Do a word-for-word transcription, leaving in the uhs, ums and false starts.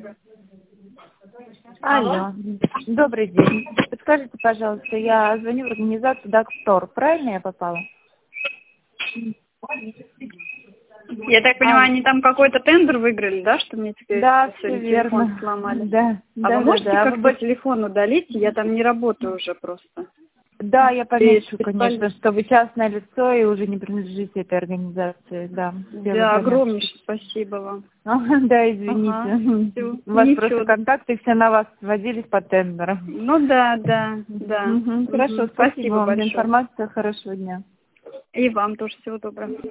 Алло, добрый день. Подскажите, пожалуйста, я звоню в организацию Дакстор. Правильно я попала? Я так понимаю, они там какой-то тендер выиграли, да, что мне теперь Да, все сегодня телефон верно. сломали? Да, А да, вы да, можете да. Вы как-то больше- телефон удалить? Я там не работаю уже просто. Да, я помечу, специалист. конечно, что вы частное лицо и уже не принадлежите этой организации. Да, сделаю Да, пометку. огромнейшее спасибо вам. Ага, да, извините. Ага, всё. У вас Ничего. просто контакты все на вас сводились по тендерам. Ну да, да, да. Мгм, Хорошо, Мгм. спасибо вам за большое. информацию. Хорошего дня. И вам тоже всего доброго.